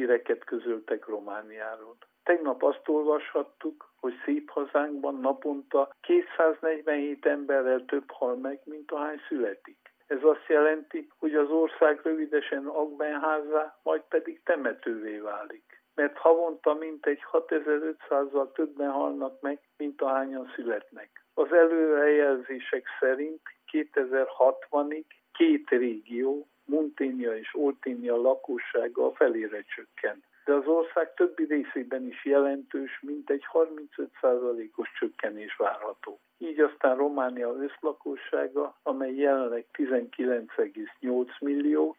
híreket közöltek Romániáról. Tegnap azt olvashattuk, hogy szép hazánkban naponta 247 emberrel több hal meg, mint ahány születik. Ez azt jelenti, hogy az ország rövidesen akbenházzá, majd pedig temetővé válik. Mert havonta mintegy 6500-zal többen halnak meg, mint ahányan születnek. Az előrejelzések szerint 2060-ig 2 régió, Munténia és Olténia lakossága a felére csökken. De az ország többi részében is jelentős, mintegy 35%-os csökkenés várható. Így aztán Románia összlakossága, amely jelenleg 19,8 millió,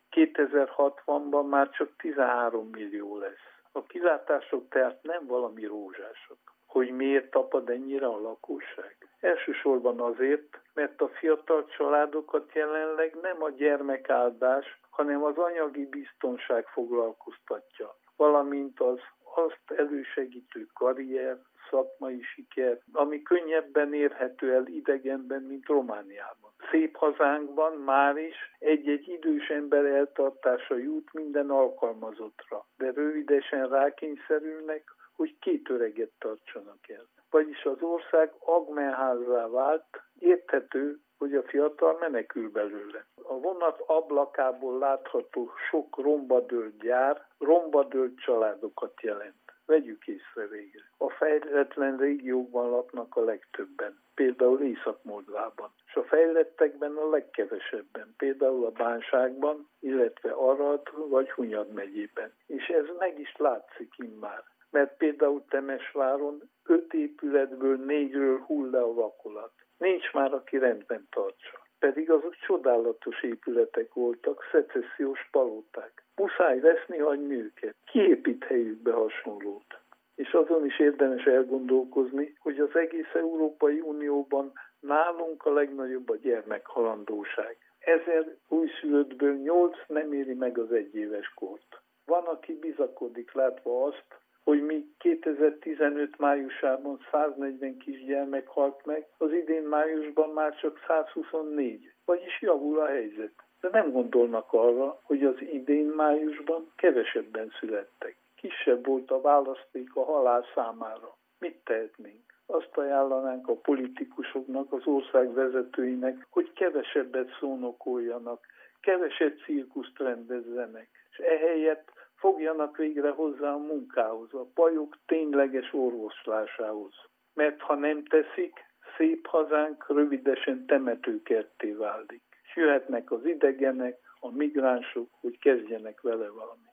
2060-ban már csak 13 millió lesz. A kilátások tehát nem valami rózsások. Hogy miért tapad ennyire a lakosság? Elsősorban azért, mert a fiatal családokat jelenleg nem a gyermekáldás, hanem az anyagi biztonság foglalkoztatja, valamint az azt elősegítő karrier, szakmai siker, ami könnyebben érhető el idegenben, mint Romániában. Szép hazánkban már is egy-egy idős ember eltartása jut minden alkalmazottra, de rövidesen rákényszerülnek, hogy 2 öreget tartsanak el. Vagyis az ország agmenházzá vált, érthető, hogy a fiatal menekül belőle. A vonat ablakából látható sok rombadőlt gyár, rombadőlt családokat jelent. Vegyük észre végre. A fejletlen régiókban laknak a legtöbben, például Észak-Moldvában, és a fejlettekben a legkevesebben, például a Bánságban, illetve Arad vagy Hunyad megyében. És ez meg is látszik immár, mert például Temesváron 5 épületből 4-ről hull le a vakolat. Nincs már, aki rendben tartsa. Pedig azok csodálatos épületek voltak, szecessziós palóták. Muszáj veszni hagyni őket. Kiépít helyükbe hasonlót. És azon is érdemes elgondolkozni, hogy az egész Európai Unióban nálunk a legnagyobb a gyermekhalandóság. 1000 újszülöttből 8 nem éri meg az 1 éves kort. Van, aki bizakodik látva azt, hogy míg 2015 májusában 140 kisgyermek halt meg, az idén májusban már csak 124, vagyis javul a helyzet. De nem gondolnak arra, hogy az idén májusban kevesebben születtek. Kisebb volt a választék a halál számára. Mit tehetnénk? Azt ajánlanánk a politikusoknak, az ország vezetőinek, hogy kevesebbet szónokoljanak, kevesebb cirkuszt rendezzenek, és ehelyett fogjanak végre hozzá a munkához, a bajok tényleges orvoslásához. Mert ha nem teszik, szép hazánk rövidesen temetőkertté válik. És jöhetnek az idegenek, a migránsok, hogy kezdjenek vele valamit.